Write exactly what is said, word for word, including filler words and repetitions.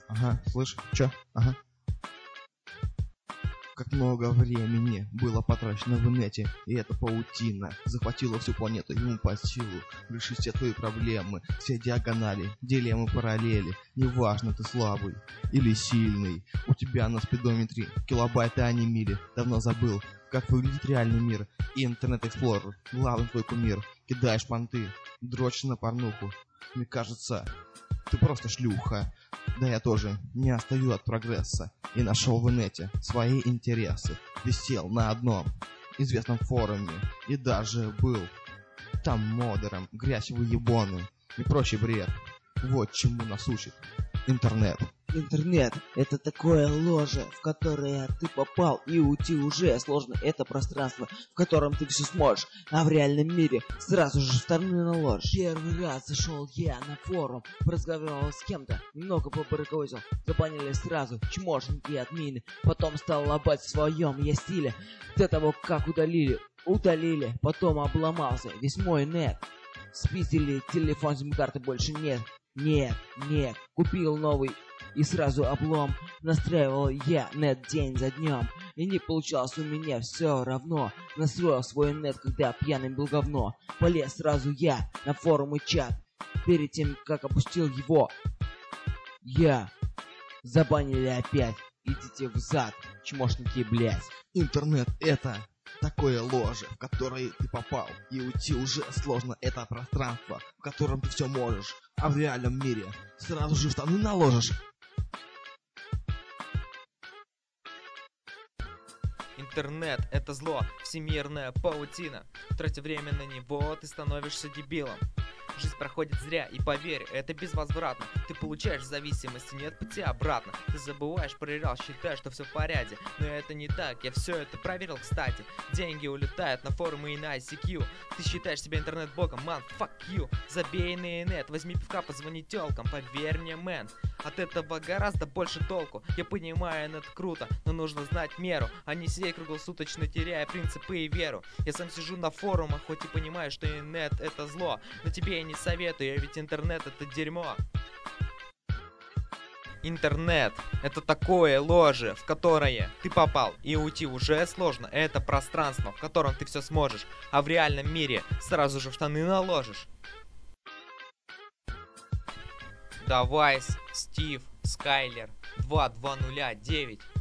Ага, слышь, чё? Ага. Как много времени было потрачено в инете, и эта паутина захватила всю планету, ему по силу решить все твои проблемы, все диагонали, дилеммы, параллели. Неважно, ты слабый или сильный, у тебя на спидометре килобайты, а не мили. Давно забыл, как выглядит реальный мир, и интернет-эксплорер, главный твой кумир. Кидаешь понты, дрочишь на порнуху. Мне кажется, ты просто шлюха. Да я тоже не отстаю от прогресса и нашел в инете свои интересы. Висел на одном известном форуме и даже был там модером, грязь выебоны и прочий бред. Вот чему нас учит интернет. Интернет — это такое ложе, в которое ты попал, и уйти уже сложно. Это пространство, в котором ты все сможешь, а в реальном мире сразу же вторую наложишь. Первый раз зашел я на форум, разговаривал с кем-то, немного побарыковозил, забанили сразу чмошники и админы. Потом стал лобать в своем я стиле, до того как удалили, удалили, потом обломался весь мой нет. Спиздили телефон, сим-карты больше нет. Нет, нет, купил новый и сразу облом. Настраивал я нет день за днем, и не получалось у меня все равно. Настроил свой нет, когда пьяным был говно. Полез сразу я на форум и чат. Перед тем, как опустил его, я забанили опять. Идите в зад, чмошники, блять. Интернет — это такое ложе, в которое ты попал, и уйти уже сложно. Это пространство, в котором ты все можешь, а в реальном мире сразу же штаны наложишь. Интернет — это зло, всемирная паутина. Тратя время на него, ты становишься дебилом. Жизнь проходит зря, и поверь, это безвозвратно. Ты получаешь зависимости, нет пути обратно. Ты забываешь, проверял, считаешь, что все в порядке. Но это не так, я все это проверил, кстати. Деньги улетают на форумы и на ай си кью. Ты считаешь себя интернет-богом, man, fuck you. Забей на инет, возьми пивка, позвони тёлкам, поверь мне, мэн. От этого гораздо больше толку. Я понимаю, это круто, но нужно знать меру, а не сидеть круглосуточно, теряя принципы и веру. Я сам сижу на форумах, хоть и понимаю, что инет — это зло, но тебе я не советую, ведь интернет — это дерьмо. Интернет — это такое ложе, в которое ты попал, и уйти уже сложно. Это пространство, в котором ты все сможешь, а в реальном мире сразу же в штаны наложишь. Давай, Стив, Скайлер, два два нуля девять.